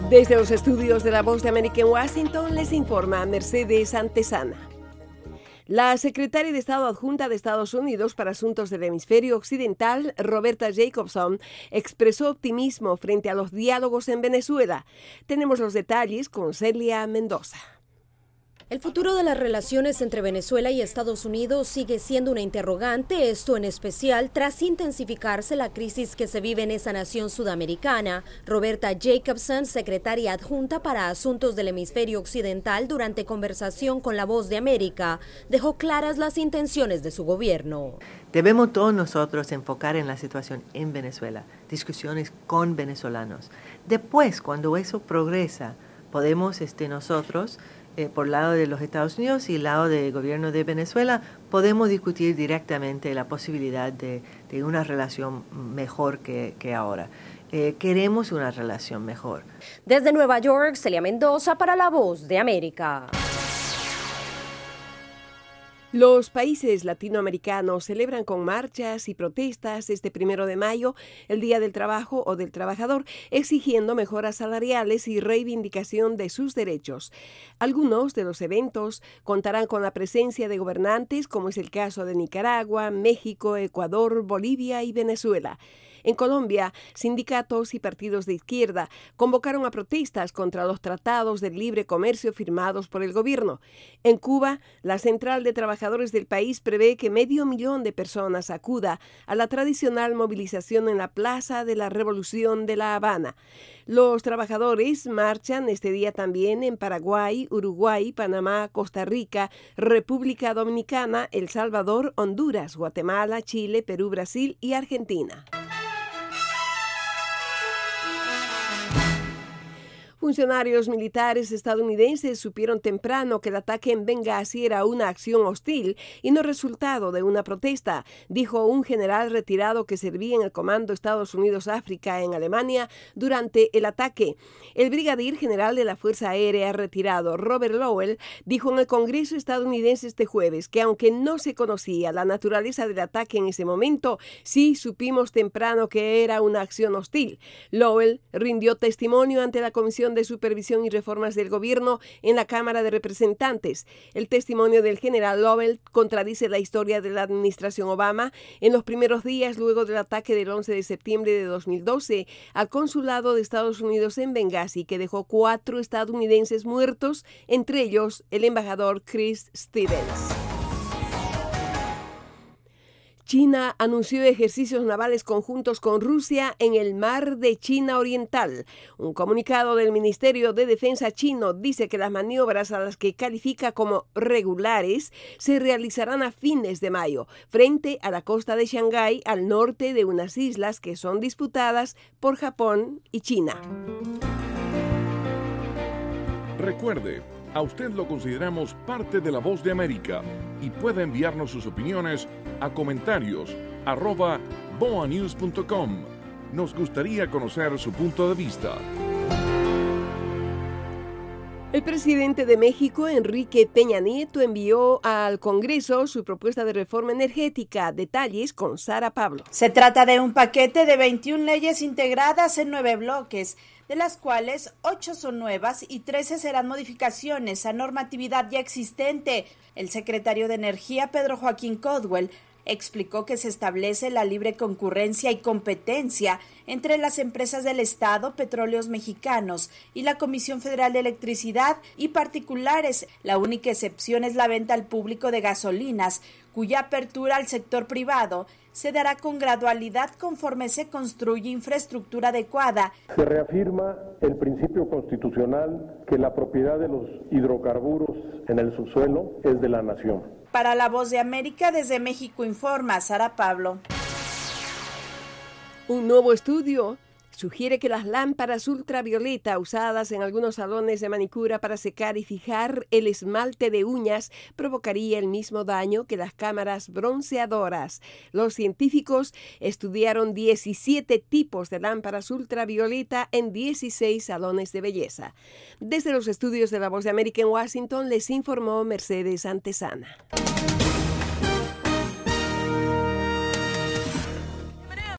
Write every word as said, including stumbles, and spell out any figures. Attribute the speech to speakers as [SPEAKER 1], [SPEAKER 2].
[SPEAKER 1] Desde los estudios de La Voz de América en Washington les informa Mercedes Antesana. La secretaria de Estado adjunta de Estados Unidos para Asuntos del Hemisferio Occidental, Roberta Jacobson, expresó optimismo frente a los diálogos en Venezuela. Tenemos los detalles con Celia Mendoza.
[SPEAKER 2] El futuro de las relaciones entre Venezuela y Estados Unidos sigue siendo una interrogante, esto en especial tras intensificarse la crisis que se vive en esa nación sudamericana. Roberta Jacobson, secretaria adjunta para Asuntos del Hemisferio Occidental, durante conversación con La Voz de América, dejó claras las intenciones de su gobierno.
[SPEAKER 3] Debemos todos nosotros enfocar en la situación en Venezuela, discusiones con venezolanos. Después, cuando eso progresa, podemos este, nosotros... Eh, por lado de los Estados Unidos y el lado del gobierno de Venezuela, podemos discutir directamente la posibilidad de, de una relación mejor que, que ahora. Eh, queremos una relación mejor.
[SPEAKER 2] Desde Nueva York, Celia Mendoza para La Voz de América.
[SPEAKER 1] Los países latinoamericanos celebran con marchas y protestas este primero de mayo el Día del Trabajo o del Trabajador, exigiendo mejoras salariales y reivindicación de sus derechos. Algunos de los eventos contarán con la presencia de gobernantes, como es el caso de Nicaragua, México, Ecuador, Bolivia y Venezuela. En Colombia, sindicatos y partidos de izquierda convocaron a protestas contra los tratados de libre comercio firmados por el gobierno. En Cuba, la Central de Trabajadores del país prevé que medio millón de personas acuda a la tradicional movilización en la Plaza de la Revolución de La Habana. Los trabajadores marchan este día también en Paraguay, Uruguay, Panamá, Costa Rica, República Dominicana, El Salvador, Honduras, Guatemala, Chile, Perú, Brasil y Argentina. Funcionarios militares estadounidenses supieron temprano que el ataque en Benghazi era una acción hostil y no resultado de una protesta, dijo un general retirado que servía en el Comando Estados Unidos-África en Alemania durante el ataque. El brigadier general de la Fuerza Aérea retirado, Robert Lowell, dijo en el Congreso estadounidense este jueves que aunque no se conocía la naturaleza del ataque en ese momento, sí supimos temprano que era una acción hostil. Lowell rindió testimonio ante la Comisión de Supervisión y Reformas del Gobierno en la Cámara de Representantes. El testimonio del general Lowell contradice la historia de la administración Obama. En los primeros días luego del ataque del once de septiembre de dos mil doce al consulado de Estados Unidos en Benghazi, que dejó cuatro estadounidenses muertos, entre ellos el embajador Chris Stevens. China anunció ejercicios navales conjuntos con Rusia en el mar de China Oriental. Un comunicado del Ministerio de Defensa chino dice que las maniobras, a las que califica como regulares, se realizarán a fines de mayo, frente a la costa de Shanghái, al norte de unas islas que son disputadas por Japón y China.
[SPEAKER 4] Recuerde, a usted lo consideramos parte de La Voz de América y puede enviarnos sus opiniones a comentarios arroba boa news punto com. Nos gustaría conocer su punto de vista.
[SPEAKER 1] El presidente de México, Enrique Peña Nieto, envió al Congreso su propuesta de reforma energética. Detalles con Sara Pablo.
[SPEAKER 5] Se trata de un paquete de veintiuna leyes integradas en nueve bloques, de las cuales ocho son nuevas y trece serán modificaciones a normatividad ya existente. El secretario de Energía, Pedro Joaquín Codwell, explicó que se establece la libre concurrencia y competencia entre las empresas del Estado, Petróleos Mexicanos y la Comisión Federal de Electricidad y particulares. La única excepción es la venta al público de gasolinas, cuya apertura al sector privado se dará con gradualidad conforme se construye infraestructura adecuada.
[SPEAKER 6] Se reafirma el principio constitucional que la propiedad de los hidrocarburos en el subsuelo es de la nación.
[SPEAKER 5] Para La Voz de América, desde México informa Sara Pablo.
[SPEAKER 1] Un nuevo estudio sugiere que las lámparas ultravioleta usadas en algunos salones de manicura para secar y fijar el esmalte de uñas provocaría el mismo daño que las cámaras bronceadoras. Los científicos estudiaron diecisiete tipos de lámparas ultravioleta en dieciséis salones de belleza. Desde los estudios de La Voz de América en Washington les informó Mercedes Antesana.